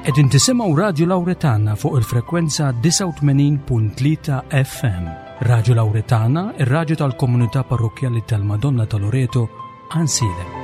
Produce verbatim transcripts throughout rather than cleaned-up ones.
Qegħdin tisimgħu Radju Lawretana fuq il-frekwenza tisa' u tmenin punt tlieta F M. Radju Lawretana, ir-radju tal-Komunità Parrokjali tal-Madonna ta' Loreto, Ansilem.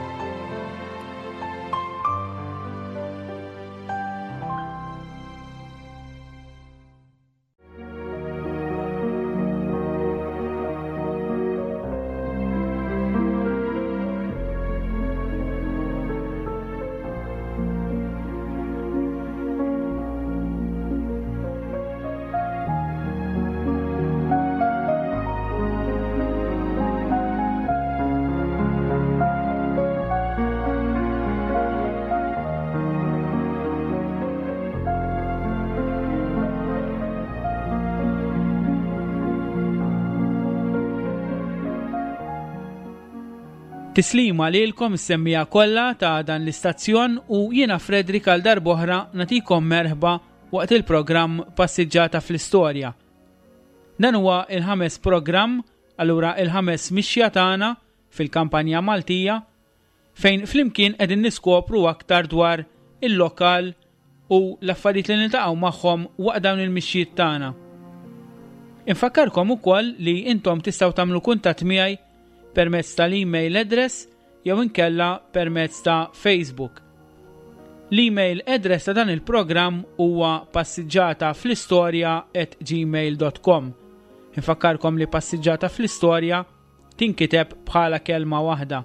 Tislima lilkom is-semmija kollha ta' dan l-istazzjon u jiena Fredrik għal darb'oħra nagħtikom merħba waqt il-programm Passiġġata fl-Istorja. Dan huwa il-ħames programm, allura il-ħames mixja tagħna fil-kampanja Maltija fejn flimkien qegħdin niskopru aktar dwar il-lokal u l-affarijiet li niltaqgħu magħhom waqt dawn il-mixjiet tagħna. Infakkarkom ukoll li intom tistgħu tagħmlu kuntatt miegħi permezz tal-email address jew inkella permezz ta' Facebook. L-email address ta' dan il-programm huwa passiġġata fl-istorja at gmail dot com. Infakkarkom li passiġġata fl-istorja tinkiteb bħala kelma waħda.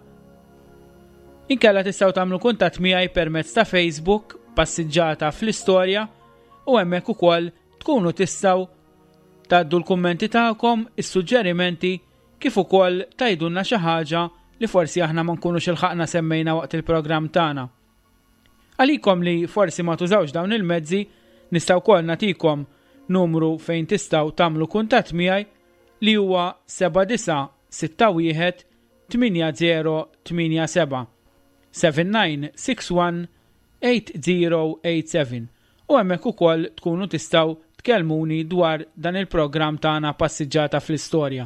Inkella tistgħu tagħmlu kuntatt miegħi permezz ta' Facebook passiġġata fl-istorja u hemmhekk ukoll tkunu tistgħu tgħaddu l-kummenti tagħkom, is-suġġerimenti kif ukoll tgħidulna xi ħaġa li forsi aħna ma nkunux ilħaqna semmejna waqt il-programm tagħna. Għalikom li forsi ma tużawx dawn il-mezzi, nistgħu wkoll nagħtikom numru fejn tistgħu tagħmlu kuntatt miegħi li huwa seba' disa' sitta wieħed tminja żero tminja seba' seven nine six one eight zero eight seven u hemmhekk ukoll tkunu tistgħu tkellmuni dwar dan il-programm tagħna Passiġġata fl-Istorja.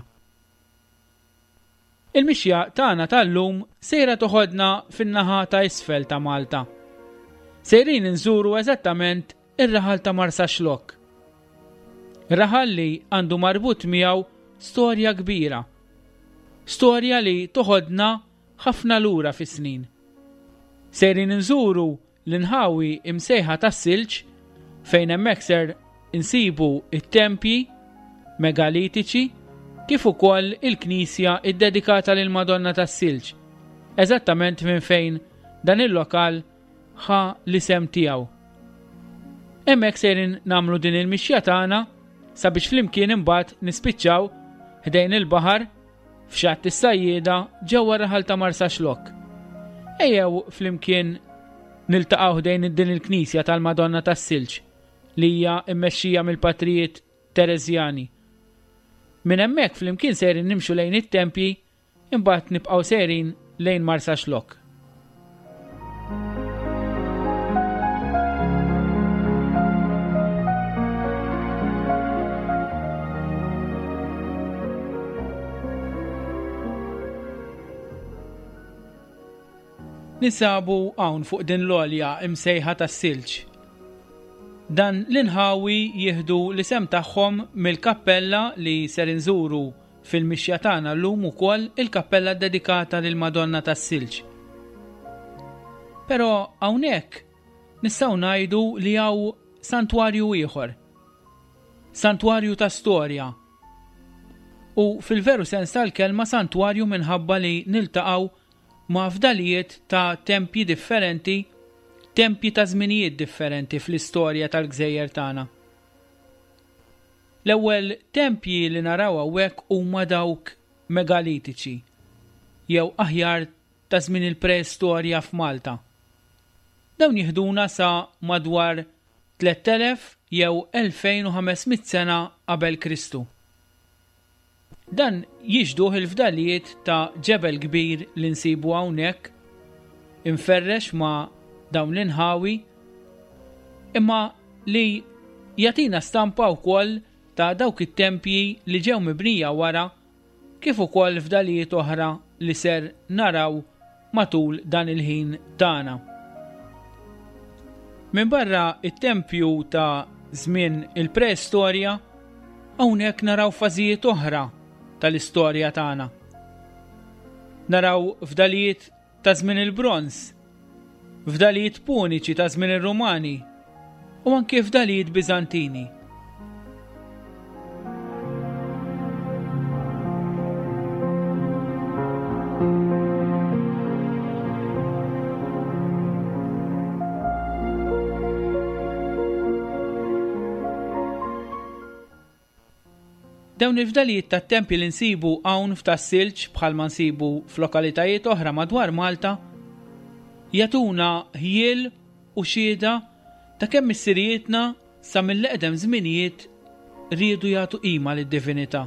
Il-mixja tagħna tal-lum sejra toħodna fin-naħa ta' isfel ta' Malta. Sejrin inżuru eżattament ir-raħal ta' Marsa Xlokk. Ir-raħal li għandu marbut miegħu storja kbira. Storja li toħodna ħafna lura fis-snin. Sejrin inżuru l-inħawi imsejħa tas-silġ fejn hemmhekk ser insibu it-tempji megalitiċi kif ukoll il-Knisja iddedikata lil Madonna tas-Silġ, eżattament minn fejn dan il-lokal ħa l-isem tiegħu. Hemmhekk sejrin nagħmlu din il-mixja tagħna sabiex flimkien imbagħad nispiċċaw ħdejn il-baħar f'xatt is-sajjieda ġewwa raħal ta' Marsa Xlokk. Ejjew flimkien niltaqgħu ħdejn din il-Knisja tal-Madonna tas-Silġ li hija mmexxija mill-Patrijiet Tereżjani. Min hemmhekk flimkien sejrin nimxu lejn it-tempji imbagħad nibqgħu sejrin lejn Marsa Xlokk. Nisabu hawn fuq din l-għolja imsejħa tas-silġ. Dan l-inħawi jieħdu l-isem tagħhom mill-kappella li ser inżuru fil-mixja tagħna llum ukoll il-kappella dedikata lil Madonna tas-Silġ. Però hawnhekk nistgħu ngħidu li hawn santwarju ieħor. Santwarju ta' storja. U fil-veru sens tal-kelma santwarju minħabba li niltaqgħu ma' fdalijiet ta' tempji differenti tempji ta' żminijiet differenti fl-istorja tal-Gżejjer tagħna. L-ewwel tempji li naraw hawnhekk huma dawk megalitiċi, jew aħjar ta' żmien il-preistorja f'Malta. Dawn jieħduna sa madwar tliet elef jew elfejn u ħamesmiet sena qabel Kristu. Dan jiġduh il-fdalijiet ta' ġebel kbir li nsibu hawnhekk, inferrex ma' dawn l-inħawi, imma li jatina stampa wkoll ta' dawk it-tempji li ġew mibnija wara kif ukoll fdalijiet oħra li ser naraw matul dan il-ħin tagħna. Min barra it-tempju ta' żmien il-preistorja, hawnhekk naraw fażijiet oħra tal-istorja tagħna. Naraw fdalijiet ta' żmien il-Bronż, fdalijiet puniċi ta' żmien ir-Rumani u anke fdalijiet Biżantini. Dawn il-fdalijiet tat-tempji li nsibu hawn f'Tassilġ bħalma nsibu f'lokalitajiet oħra madwar Malta jagħtuna ħjiel u xhieda ta' kemm missirietna sa mill-eqdem żminijiet riedu jagħtu qima lid-divinità.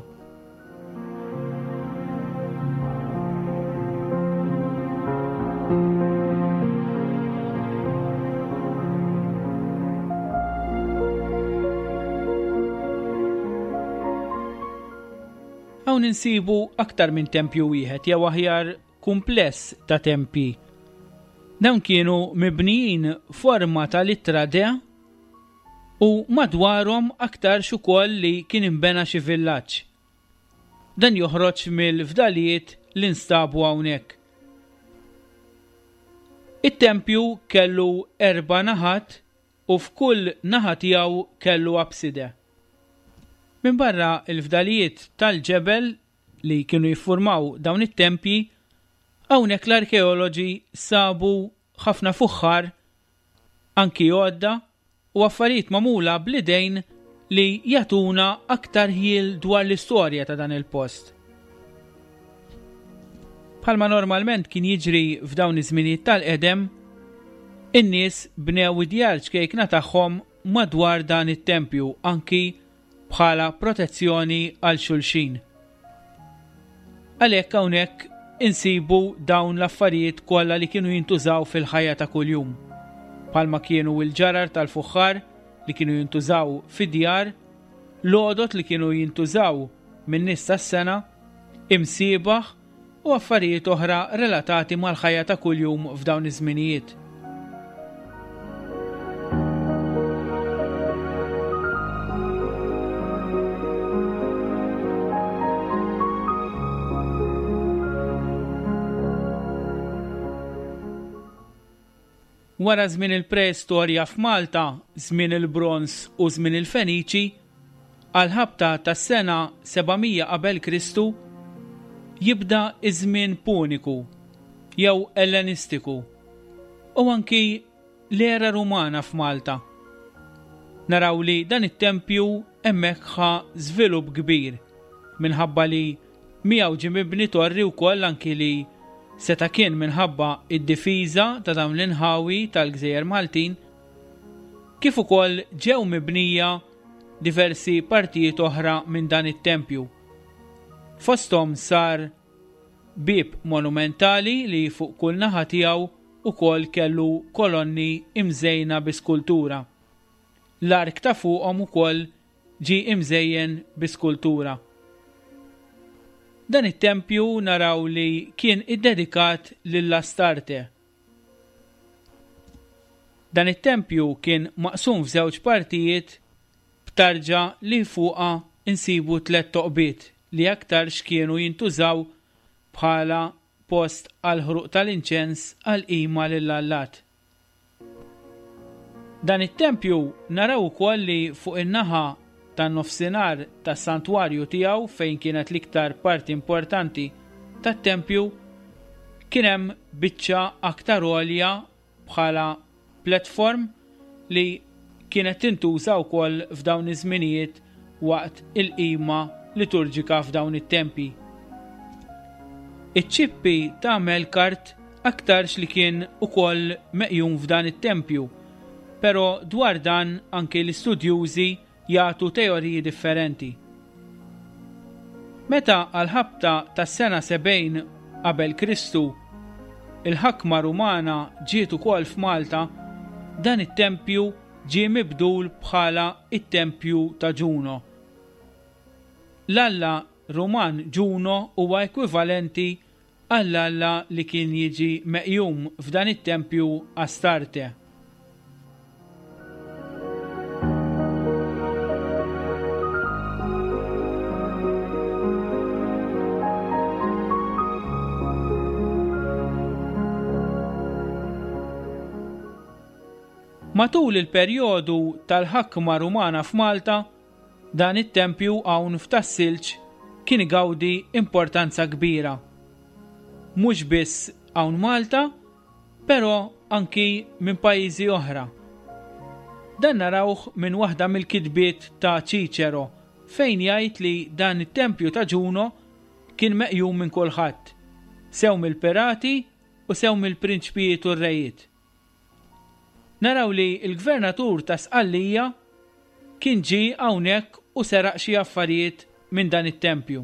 Hawn insibu aktar minn tempju wieħed jew aħjar kumpless ta' tempji. Dawn kienu mibnijin forma ta' littra D u madwarhom aktar ukoll li kien imbena xi villaġġ. Dan joħroġ mill-fdalijiet li nstabu hawnhekk. It-tempju kellu erba' naħat u f'kull naħa tiegħu kellu abside. Min barra il-fdalijiet tal-ġebel li kienu jiffurmaw dawn it-tempji, hawnhekk l-arkeoloġi sabu ħafna fuħħar, anki għodda u affarijiet magħmula bl-idejn li jagħtuna aktar ħiel dwar l-istorja ta' dan il-post. Bħalma normalment kien jiġri f'dawn iż-żminijiet tal-qedem, in-nies bnew id-djar ċkejkna tagħhom madwar dan it-tempju anki bħala protezzjoni għal xulxin. Għalhekk hawnhekk insibu dawn l-affarijiet kollha li kienu jintużaw fil-ħajja ta' kuljum. Bħalma kienu l-ġarar tal-fuħħar li kienu jintużaw fid-djar, l-għodot li kienu jintużaw min-nies tas-sena, imsiebaħ u affarijiet oħra relatati mal-ħajja ta' kuljum f'dawn iż-żminijiet. Wara żmien il-preistorja f'Malta, żmien il-Bronż u żmien il-Feniċi, għal ħabta tas-sena sebgħimija qabel Kristu, jibda iż-żmien Puniku jew Ellenistiku u anki l-era Rumana f'Malta. Naraw li dan it-tempju hemmhekk ħa żvilupp kbir minħabba li miegħu ġie mibni torri wkoll anki li seta kien minħabba id-difiża ta' dawn l-inħawi tal-Gżejjer Maltin, kif ukoll ġew mibnija diversi partijiet oħra minn dan it-tempju. Fosthom sar bieb monumentali li fuq kull naħa tiegħu ukoll kellu kolonni imżejna bi skultura. L-ark ta' fuqhom ukoll ġie imżejjen bi skultura. Dan it-tempju naraw li kien iddedikat lill-Astarte. Dan it-tempju kien maqsum f'żewġ partijiet b'tarġa li fuqha insibu tliet toqbiet li aktar x'kienu jintużaw bħala post għal ħruq tal-inċens għal qima lill-Allat. Dan it-tempju naraw ukoll li fuq in-naħa tan-nofsinhar tas-santwarju tiegħu fejn kienet l-iktar parti importanti tat-tempju kien hemm biċċa aktar għolja bħala platform li kienet tintuża wkoll f'dawn iż-żminijiet waqt il-qima liturġika f'dawn it-tempji. Iċ-ċippi tagħmel kart aktarx li kien ukoll meqjum f'dan it-tempju, però dwar dan anke l-istudjużi jagħtu teoriji differenti. Meta għal-ħabta tas-sena sebgħin qabel Kristu il-ħakma Rumana ġiet ukoll f'Malta, dan it-tempju ġie mibdul bħala it-tempju ta' Ġuno. L-Alla Ruman Ġuno huwa ekwivalenti għall-Alla li kien jiġi meqjum f'dan it-tempju Astarte. Matul il-perjodu tal-ħakma Rumana f'Malta, dan it-tempju hawn f'Tassilġ kien igawdi importanza kbira. Mhux biss hawn Malta, però anki minn pajjiżi oħra. Dan narawh minn waħda mill-kitbiet ta' Cicero fejn jgħid li dan it-tempju ta' Ġuno kien meqjum minn kulħadd, sew mill-pirati u sew mill-prinċpijiet u r-rejiet. Naraw li l-gvernatur ta' Sqallija kien ġie hawnhekk u seraq xi affarijiet minn dan it-tempju.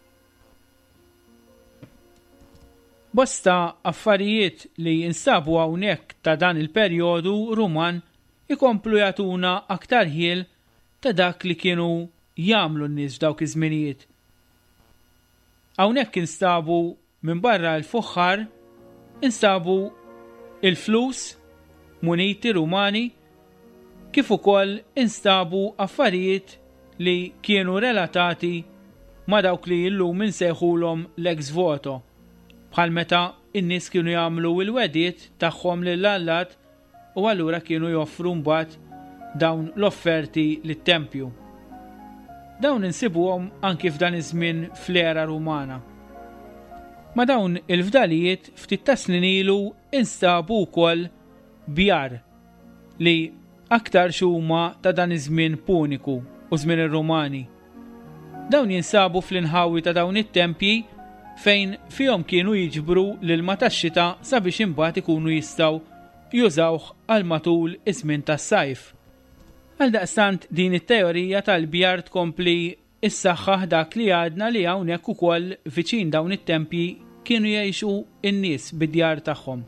Bosta affarijiet li jinsabu hawnhekk ta' dan il-perjodu Ruman ikomplu jagħtuna aktar ħiel ta' dak li kienu jagħmlu n-nies f'dawk iż-żminijiet. Hawnhekk instabu minn barra l-fuħħar instabu il-flus, muniti Rumani, kif ukoll instabu affarijiet li kienu relatati ma' dawk li llum insejħulhom l-ex voto, bħal meta n-nies kienu jagħmlu l-wediet tagħhom lill-Allat u allura kienu joffru mbagħad dawn l-offerti lit-tempju. Dawn insibuhom anki f'dan iż-żmien fl-era Rumana. Ma dawn il-fdalijiet ftit ta' snin ilu instabu wkoll bjar li aktar xuma ta' dan iż-żmien puniku u żmien ir-Rumani. Dawn jinsabu fl-inħawi ta' dawn it-tempji fejn fihom kienu jiġbru l-ilma tax-xita sabiex imbagħad ikunu jistgħu jużawh għal matul iż-żmien tas-sajf. Għaldaqstant din it-teorija tal-bjar tkompli issaħħaħ dak li għadna li hawnhekk ukoll viċin dawn it-tempji kienu jgħixu n-nies bid-djar tagħhom.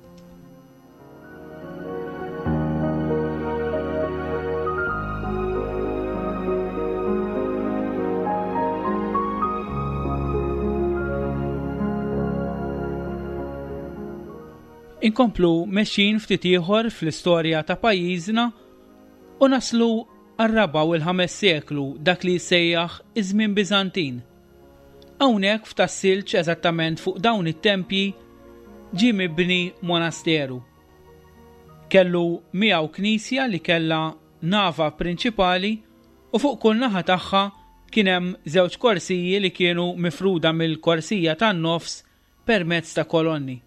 Inkomplu mexxin ftit ieħor fl-istorja ta' pajjiżna u naslu għar-raba' u l-ħames seklu dak li jsejjaħ iż-żmien Biżantin. Hawnhekk f'Tassilġ eżattament fuq dawn it-tempji ġie mibni monasteru. Kellu miegħu knisja li kellha nava prinċipali u fuq kull naħa tagħha kien hemm żewġ korsiji li kienu mifruda mill-korsija tan-nofs permezz ta' kolonni.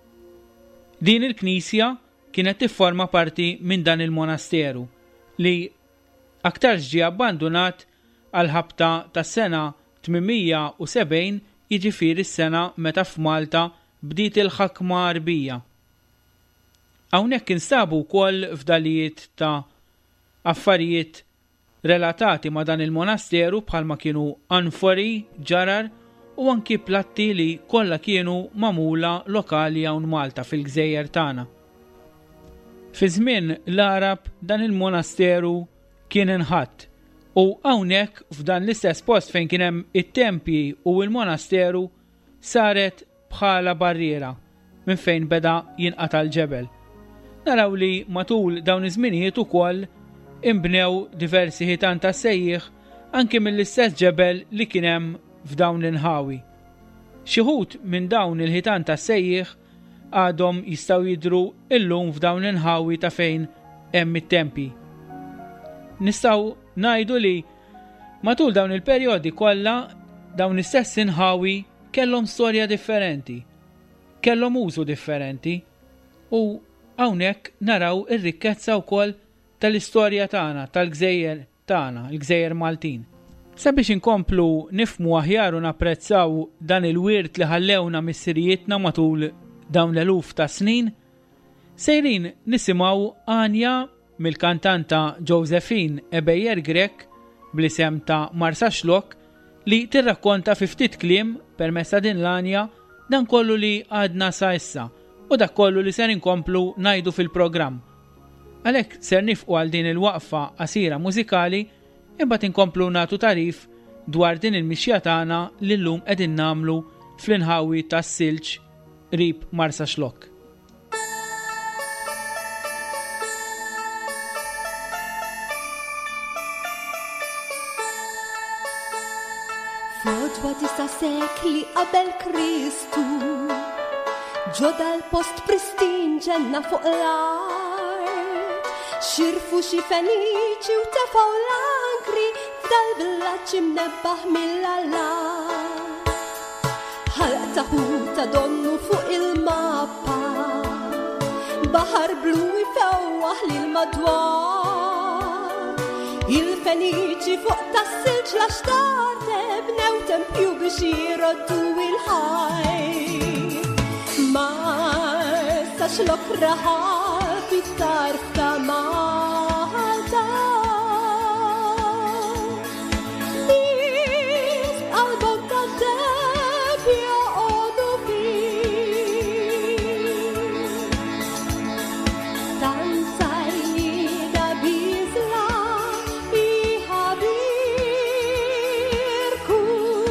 Din il-knisja kienet tifforma parti minn dan il-monasteru li aktar ġie abbandonat għal ħabta tas-sena tminmija u sebgħin, jiġifieri s-sena meta f'Malta bdiet il-ħakma Arbija. Hawnhekk instabu wkoll fdalijiet ta' affarijiet relatati ma' dan il-monasteru bħalma kienu anfori, ġarar u anki platti li kollha kienu magħmula lokali hawn Malta fil-Gżejjer tagħna. Fi żmien l-Arab dan il-monasteru kien inħatt u hawnhekk f'dan l-istess post fejn kien hemm it-tempji u l-monasteru saret bħala barriera minn fejn beda jinqata' l-ġebel. Naraw li matul dawn iż-żminijiet ukoll inbnew diversi ħitan ta' sejjieħ anke mill-istess ġebel li kien hemm f'dawn l-inħawi. Xi wħud minn dawn il-ħitan ta' sejjieħ għadhom jistgħu jidhru illum f'dawn l-inħawi ta' fejn hemm it-tempji. Nistgħu ngħidu li matul dawn il-perjodi kollha dawn istess inħawi kellhom storja differenti, kellhom użu differenti u hawnhekk naraw ir-rikkezza wkoll tal-istorja tagħna, tal-Gżejjer tagħna, il-Gżejjer Maltin. Sabiex inkomplu nifhmu aħjar u napprezzaw dan il-wirt li ħallewna mis-sirijietna matul dawn l-eluf ta' snin, sejrin nisimgħu għanja mill-kantanta Josephine Ebejer Grek bl-isem ta' Marsa Xlok li tirrakkonta fi ftit kliem permezz ta' din l-għanja dan kollu li għadna sa issa u dak kollu li ser inkomplu ngħidu fil-programm. Għalhekk ser nifqu għal din il-waqfa qasira mużikali imbagħad inkomplu nagħtu tarif dwar din il-mixja tagħna li llum qegħdin nagħmlu fl-inħawi tas-Silġ qrib Marsa Xlok. Fodwa tista' sekli qabel Kristu ġoda l-post pristin ġenna fuq l-art xirfu xi feniċi u tefaw l-ankri f'dal-villaġġ imnebbaħ mill-alla. Ħalq ta' ħuta donnu fuq il-mappa, baħar blu ifewwaħ lil madwar. Il-feniċi fuq tas-silġ l-axtar tebnew tempju biex jiroddu il-ħaj. Ma sax l-okra ħafi tarf ta' Malta. Nis qalbhom ta' deb joqogħdu fih. Tanzajna biżla iħabirku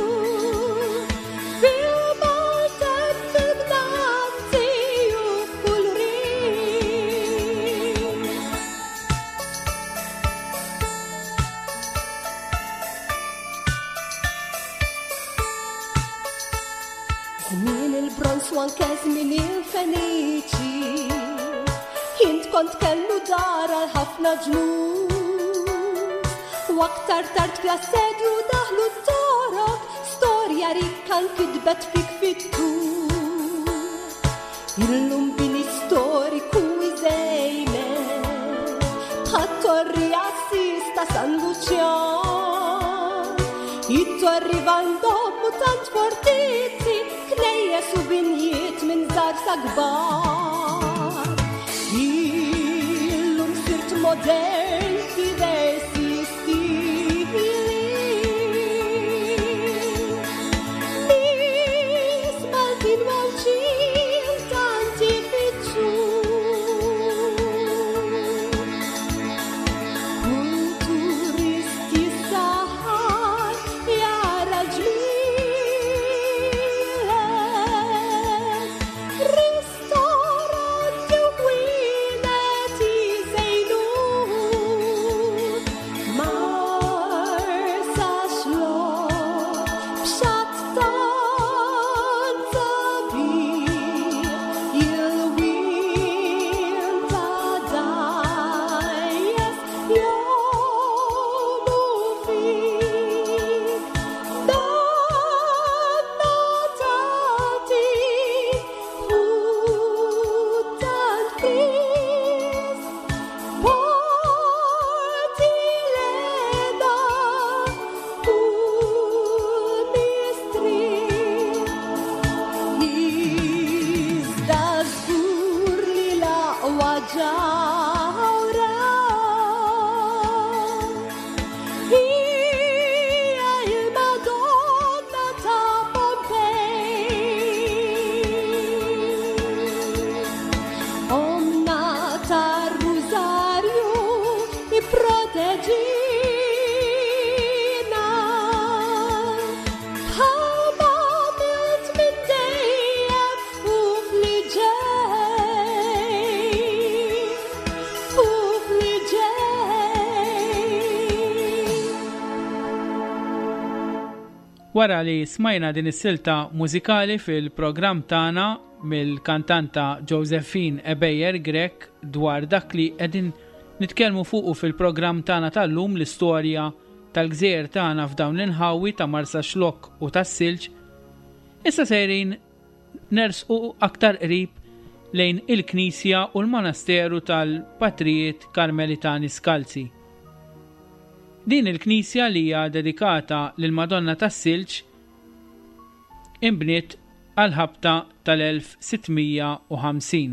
fil-Maltet fil-Bnazzi u f'kull rim. Żmien il-Bronz u anke żmien il-Feniċi, jint kont kellu dar għal ħafna ġnus, u aktar tard fl-assedju daħlu t-torok, storja rikka nkitbet fik fit-tur. Illum bini storiku iżejme, bħat-torri Assis ta' San Luċjan, it-torri Vandom u tant fortizzi, knejjes u binjiet minn żgħar sa kbar. Illum sirt modern diversi stili, nies Maltin mawġin tant ifittxu. Kull turisti saħar jara ġmielet, ristoranti u kwinet jżejnu. Marsa xlok b'xatt tant sabiħ, il-wien ta' dajjes jomu fik. Danna tagħti u tant fis, porti leda u mistri. Iżda żgur li l-aqwa ġawra hija il-Madonna ta' Pompej. Omna tar-Rużarju ipproteġina, bħalma milt minn dejjem u fl-ġej, u fl-ġej. Wara li smajna din is-silta mużikali fil-programm tagħna mill-kantanta Josephine Ebeyer Grek dwar dak li qegħdin nitkellmu fuqu fil-programm tagħna tal-lum, l-istorja tal-gżejjer tagħna f'dawn l-inħawi ta' Marsa Xlokk u tas-Silġ, issa sejrin nersqu aktar qrib lejn il-Knisja u l-Monasteru tal-Patrijiet Karmelitani Skalzi. Din il-Knisja li hija dedikata lil Madonna tas-Silġ imbniet għal-ħabta tal-elf sittmija u ħamsin.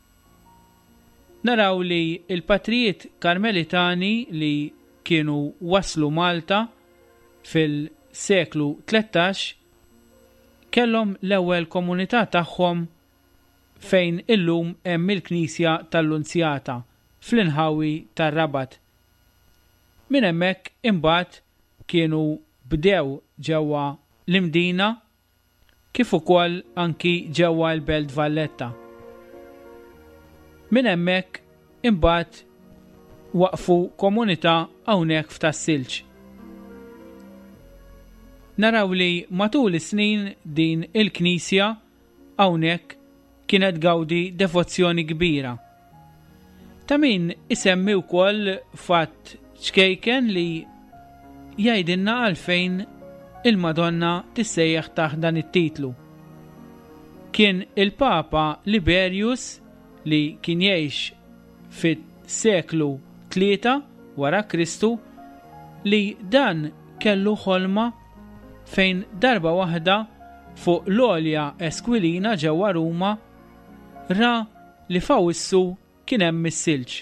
Naraw li il-Patrijiet Karmelitani li kienu waslu Malta fil-seklu tlettax kellhom l-ewwel komunità tagħhom fejn illum hemm il-Knisja tal-Unzjata fl-inħawi tar-Rabat. Minn hemmhekk imbagħad kienu bdew ġewwa l-Imdina kif ukoll anki ġewwa l-Belt Valletta. Minn hemmhekk imbagħad waqfu komunità hawnhekk f'Tas-Silġ. Naraw li matul is-snin din il-Knisja hawnhekk kienet gawdi devozzjoni kbira. Ta' min isemmi wkoll fatt ċkejken li jgħidilna għalfejn il-Madonna tissejjaħ taħt dan it-titlu. Kien il-Papa Liberius li kien jgħix fit-seklu tlieta wara Kristu li dan kellu ħolma fejn darba waħda fuq l-olja Esquilina ġewwa Ruma ra li fawissu kien hemm is-silġ.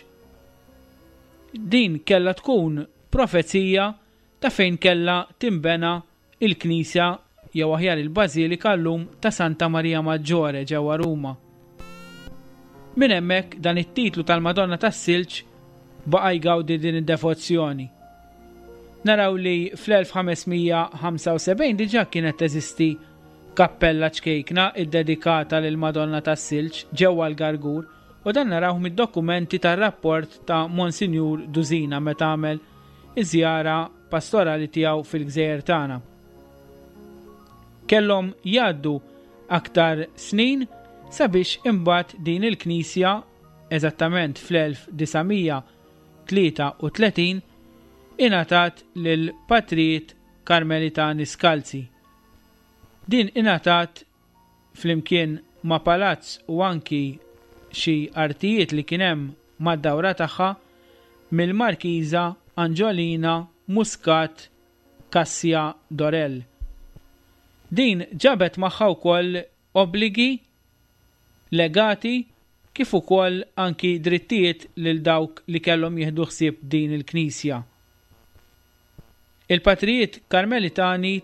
Din kellha tkun profezija ta' fejn kellha timbena il-Knisja jew aħjar il-Bażilika llum ta' Santa Marija Maggiore ġewwa Ruma. Minn hemmhekk dan it-titlu tal-Madonna tas-Silġ baqa' jgawdi din id-devozzjoni. Naraw li fl-elf ħamesmija ħamsa u sebgħin diġà kienet teżisti kappella ċkejkna iddedikata lil Madonna tas-Silġ ġewwa l-Gargur u dan narawh mid-dokumenti tar-rapport ta' Monsinjur Duzina meta għamel iż-żjara pastorali tiegħu fil-Gżejjer tagħna. Kellhom jgħaddu aktar snin sabiex imbagħad din il-Knisja eżattament fl-elf disamija tlieta u tletin ingħatat lil Patrijiet Karmelitani Skalzi. Din ingħatat flimkien ma' palazz u anki xi artijiet li kien hemm mad-dawra tagħha mill-Markiża Anġolina Muscat Kassia Dorel. Din ġabet magħha wkoll obbligi legati kif ukoll anki drittijiet lil dawk li kellhom jieħdu ħsieb din il-Knisja. Il-Patrijiet Karmelitani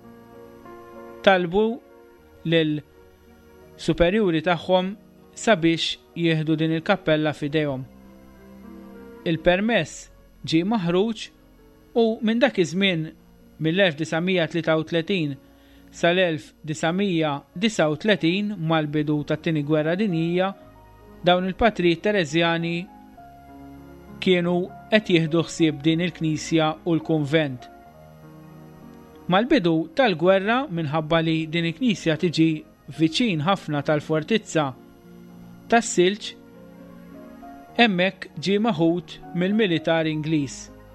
talbu lil superjuri tagħhom sabiex jieħdu din il-kappella f'idejhom. Il-permess ġie maħruġ u minn dak iż-żmien mill-elf disamija tlieta u tletin sal-elf disamija disa u tletin mal-bidu tat-tieni gwerra dinjija dawn il-Patrijiet Tereżjani kienu qed jieħdu ħsieb din il-Knisja u l-Kunvent. Mal-bidu tal-gwerra minħabba li din il-Knisja tiġi viċin ħafna tal-fortizza tas-Silġ hemmhekk ġie maħud mill-militar Ingliż.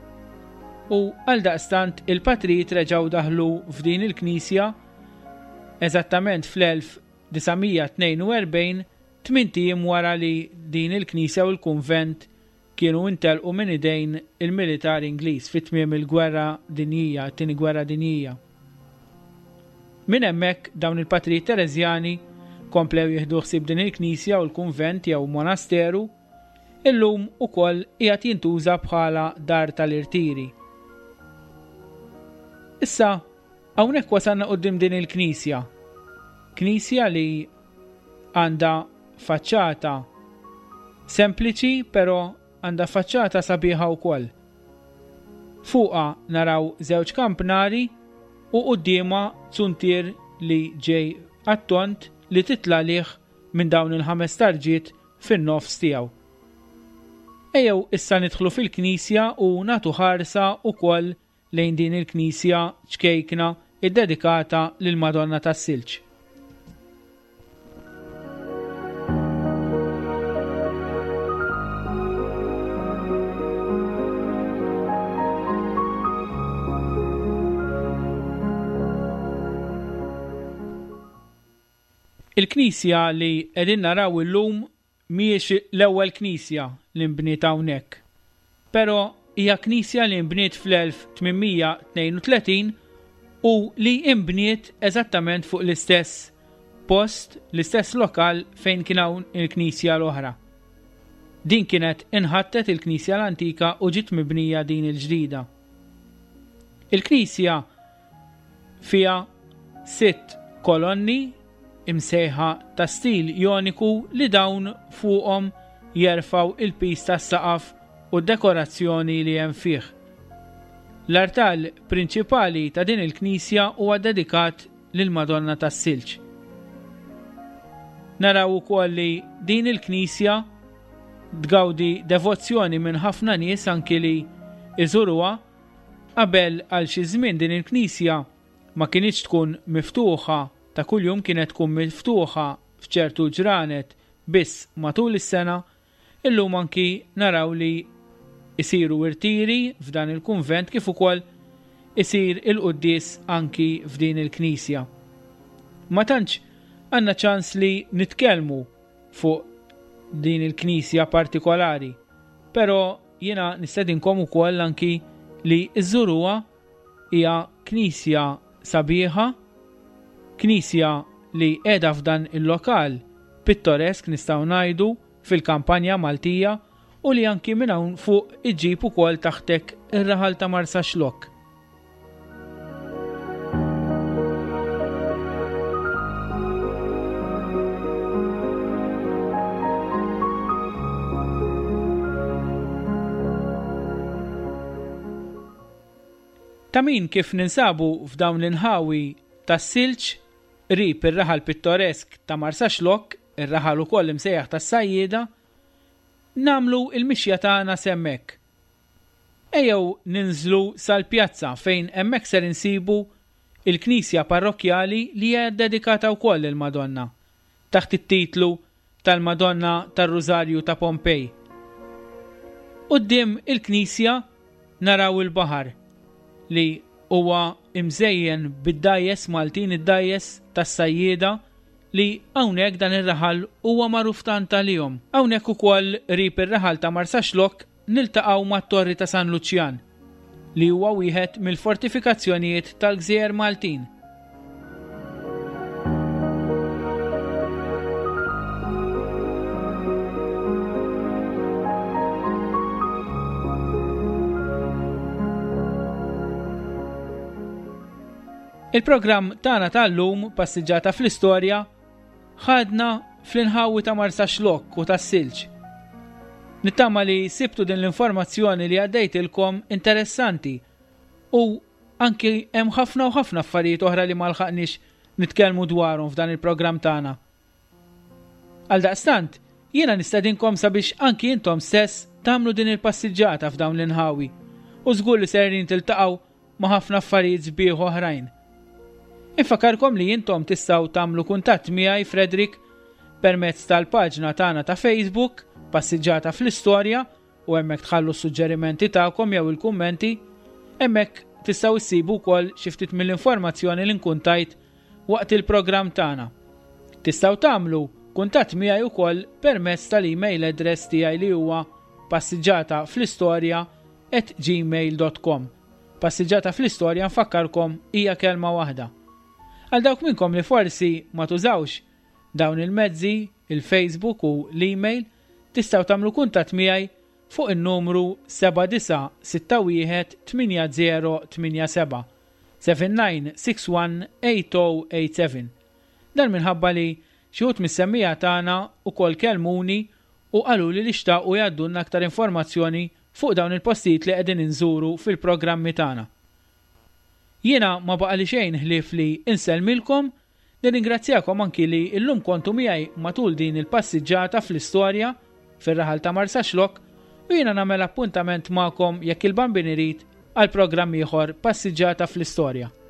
U għaldaqstant il-Patrijiet reġgħu daħlu f'din il-Knisja eżattament fl-elf disamija tnejn u erbgħin tmien tiem wara li din il-Knisja u l-Kunvent kienu intelqu minn idejn il-militar Ingliż fit-tmiem il-Gwerra Dinjija, it-tieni Gwerra Dinjija. Minn hemmhekk dawn il-Patrijiet Tereżjani komplew jieħdu ħsieb din il-Knisja u l-Kunvent jew monasteru, illum ukoll qiegħed jintuża bħala dar tal-irtiri. Issa hawnhekk wasalna quddiem din il-Knisja. Knisja li għandha faċċata sempliċi però għandha faċċata sabiħa wkoll. Fuqha naraw żewġ kampnari u qudiemha tsuntier li ġej attont li titla' lih minn dawn il-ħames tarġiet fin-nofs tiegħu. Ejjew issa nidħlu fil-Knisja u nagħtu ħarsa wkoll lejn din il-Knisja ċkejkna iddedikata lil Madonna tas-Silġ. Il-Knisja li qegħdin naraw illum mhijiex l-ewwel Knisja li nbniet hawnhekk. Però hija Knisja li nbniet fl-elf tminmija tnejn u tletin u li nbniet eżattament fuq l-istess post, l-istess lokal fejn kien hawn il-Knisja l-oħra. Din kienet inħattet il-Knisja l-antika u ġiet mibnija din il-ġdida. Il-Knisja fiha sitt kolonni imsejħa ta' stil joniku li dawn fuqhom jerfaw il-pis tas-saqaf u d-dekorazzjoni li hemm fih. L-artal prinċipali ta' din il-Knisja huwa dedikat lil Madonna tas-Silġ. Naraw ukoll li din il-Knisja tgawdi devozzjoni minn ħafna nies anki li iżuruha. Qabel għal xi żmien din il-Knisja ma kienx tkun miftuħa ta' kuljum, kienet tkun miftuħa f'ċertu ġranet biss matul is-sena, illum anki naraw li isiru irtiri f'dan il-kunvent kif ukoll isir il-qudies anki f'din il-Knisja. Ma tantx għandna ċans li nitkellmu fuq din il-Knisja partikolari, però jiena nistedinkom ukoll anki li iżżuruha hija Knisja sabiħa, Knisja li qiegħda f'dan il-lokal pittoresk nistgħu ngħidu fil-kampanja Maltija u li anki minn hawn fuq iġġib ukoll taħtek ir-raħal ta' Marsa Xlokk. Ta' min kif ninsabu f'dawn l-inħawi tas-silġ qrib ir-raħal pittoresk ta' Marsa Xlokk, ir-raħal ukoll imsejjaħ tas-sajjieda, namlu il-mixja tagħna semmek. Ejjew ninżlu sal-pjazza fejn hemmhekk ser insibu il-Knisja parrokjali li hija dedikata wkoll il-Madonna taħt it-titlu tal-Madonna tar-Rużarju ta' Pompej. Quddiem il-Knisja naraw il-baħar li huwa imżejjen bid-dajjes Maltin, id-dajjes tas-sajjieda li hawnhekk dan ir-raħal huwa magħruf tant għalihom. Hawnhekk ukoll qrib ir-raħal ta' Marsa Xlokk niltaqgħu mat-Torri ta' San Luċjan li huwa wieħed mill-fortifikazzjonijiet tal-Gżejjer Maltin. Il-programm tagħna tal-lum passiġġata fl-istorja ħadna fl-inħawi ta' Marsa Xlokk u tas-silġ. Nittama li sibtu din l-informazzjoni li għaddejtilkom interessanti u anki hemm ħafna u ħafna affarijiet oħra li ma lħaqniex nitkellmu dwarhom f'dan il-programm tagħna. Għaldaqstant, jiena nistedinkom sabiex anki intom stess tagħmlu din il-passiġġata f'dawn l-inħawi u żgur li serin tiltaqgħu ma' ħafna affarijiet sbieħ oħrajn. Infakarkom li jintom tistgħu tagħmlu kuntatt miegħi Fredrik permezz tal-paġna tagħna ta' Facebook Passiġġata fl-Istorja u hemmhekk tħallu s-suġġerimenti tagħkom jew il-kummenti, hemmhekk tistgħu issibu wkoll xi ftit mill-informazzjoni li nkun tajt waqt il-programm tagħna. Tistgħu tagħmlu kuntatt miegħi wkoll permezz tal-email address tiegħi li huwa passiġġata fl-istorja at gmail dot com. Passiġġata fl-istorja nfakkarkom hija kelma waħda. Għal dawk minnkom li forsi ma tużawx dawn il-mezzi, il-Facebook u l-email, tistgħu tagħmlu kuntatt miegħi fuq in-numru seba' disa' sitta wieħed tminja żero tminja seba' seven nine six one eight zero eight seven. Dan minħabba li xi wħud mis-semmija tagħna ukoll kelmuni u qaluli li xtaqu jgħaddulna aktar informazzjoni fuq dawn il-postijiet li qegħdin inżuru fil-programmi tagħna. Jiena ma baqa li xejn ħlief li insellmilkom, nirringrazzjakom anki li llum kontu miegħi matul din il-passiġġata fl-istorja fir-raħal ta' Marsa Xlokk u jiena nagħmel appuntament magħkom jekk il-bambin irid għal programm ieħor passiġġata fl-istorja.